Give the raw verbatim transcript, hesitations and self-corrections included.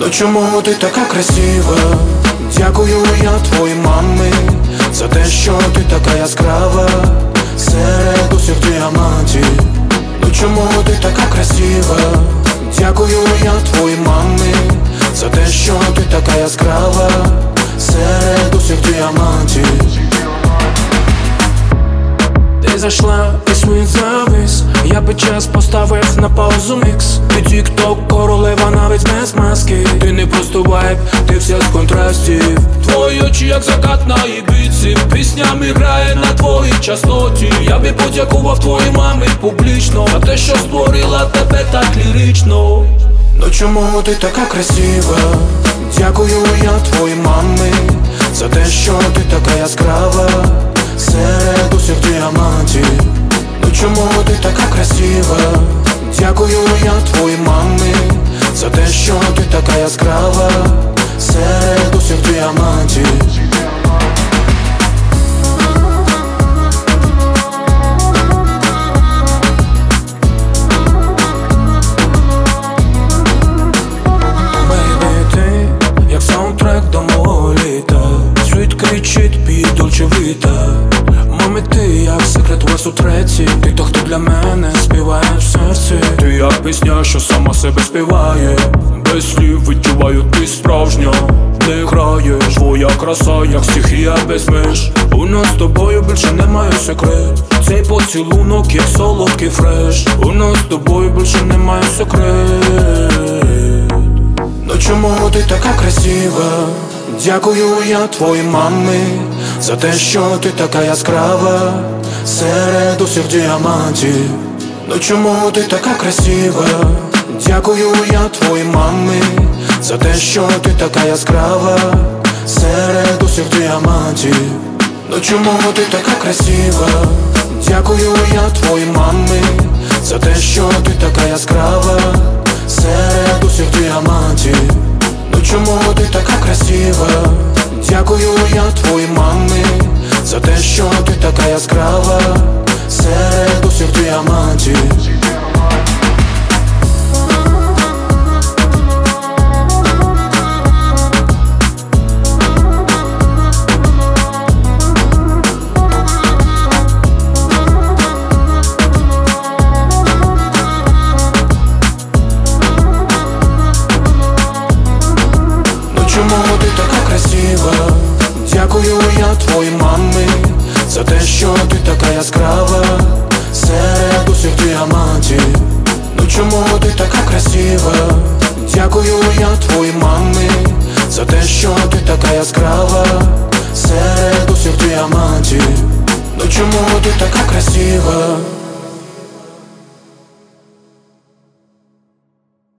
Ну чому ти така красива? Дякую я твоїй мамі за те, що ти така яскрава серед усіх діамантів. Ну чому ти така красива? Дякую я твоїй мамі за те, що ти така яскрава серед усіх діамантів. Ти зайшла і світ завис, я під час поставив на паузу мікс. Ти тік-ток, королева навіть без маски. Ти не просто вайб, ти вся з контрастів. Твої очі як закат на Ібіці, піснями грає на твоїй частоті. Я би подякував твоїй мамі публічно за те, що створила тебе так лірично. Ну чому ти така красива? Дякую я твоїй мамі за те, що ти така яскрава серед усіх діамантів. Ну чому ти така красива? Дякую я твоїй мамі за те, що ти така яскрава серед усіх діамантів. До мого літа світ кричить під Dolce Vita. Мами, ти як секрет у вас у треці. Ти то, хто для мене співає в серці. Ти як пісня, що сама себе співає. Без слів відчуваю, ти справжня. Не граєш, твоя краса, як стихія без меж. У нас з тобою більше немає секрет. Цей поцілунок, як солодкий фреш. У нас з тобою більше немає секрет. Ну чому ти така красива? Дякую я твоїй мамі за те, що ти така яскрава серед усіх діамантів. Ну чому ти така красива? Дякую я твоїй мамі за те, що ти така яскрава серед усіх діамантів. Ну чому ти така красива? Дякую я твоїй мамі за те, що ти така яскрава серед усіх діамантів. Ну чому ти така красива? Дякую я твоїй мамі за те, що ти така яскрава серед усіх діамантів. Чому ти така красива? Дякую я твоїй мамі за те, що ти така яскрава серед усіх діамантів. Ну чому ти така красива? Дякую я твоїй мамі за те, що ти така яскрава серед усіх діамантів. Ну чому ти така красива?